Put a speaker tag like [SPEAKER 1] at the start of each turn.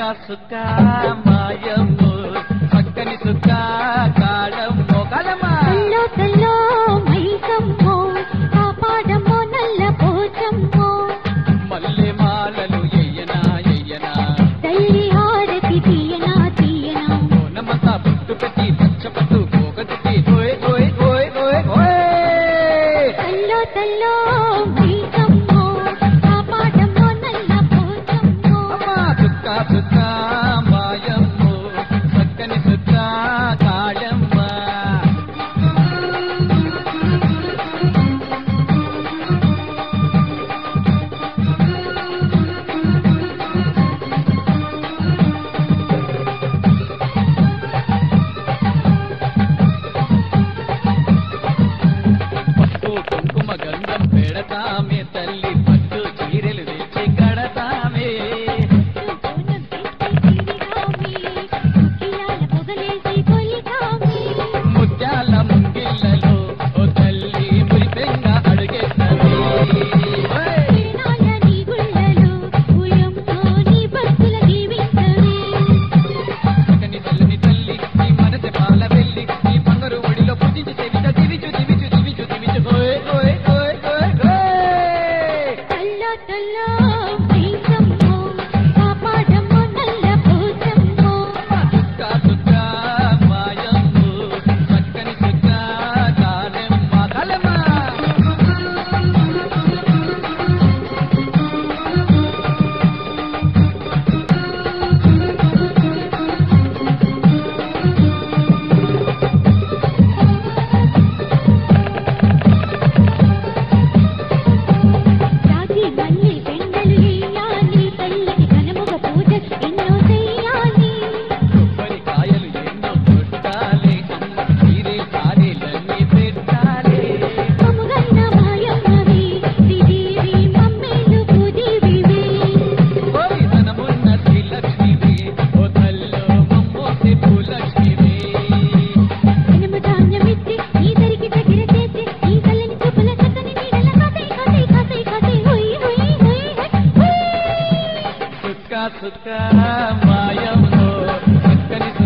[SPEAKER 1] సుక్క మాయము చక్కని సుక్క కాళమ్మో కాళమ్మా
[SPEAKER 2] తల్లో తల్లో మైకమ్మో కాపాడమ్మో నల్ల పోచమ్మో
[SPEAKER 1] మల్లె మాలలు ఎయ్యనా ఎయ్యనా
[SPEAKER 2] తల్లి హారతి తీయనా తీయనా
[SPEAKER 1] నమంతా పుట్టు పెట్టి పచ్చపట్టు పోగొట్టి ఓయ్ ఓయ్ ఓయ్ ఓయ్ ఓయ్
[SPEAKER 2] తల్లో తల్లో మైకమ్మో కాపాడమ్మో నల్ల పోచమ్మో
[SPEAKER 1] అమ్మా సుక్క సుక్క మాయము చక్కని సుక్క కాళమ్మా పసుపు కుంకుమ గంధం పెడతామే తల్లి పట్టు చీరలు తెచ్చి కడతామే ముత్యాల ముంగిళ్ళలో ఓ తల్లి మురిపెంగా అడుగేస్తామే చక్కని తల్లిని తల్లి నీ మనసె పాల వెళ్ళి నీ బంగారు ఒడిలో పూజించి సేవించ దివిచు దివిచు దివిచు దివిచు ఓయ్ ఓయ్ ఓయ్ ఓయ్ ఓయ్ సుక్క సుక్క మాయము చక్కని సుక్క కాళమ్మ కాళమ్మ కొబ్బరికాయలు ఎన్నో కొట్టాలి అమ్మ చీరే సారీలన్నీ పెట్టాలి ఓయ్ ధనమున్న శ్రీలక్ష్మివి ఓ తల్లో మమ్మోసి భూలక్ష్మివి సుక్క సుక్క మాయమ్మో చక్కని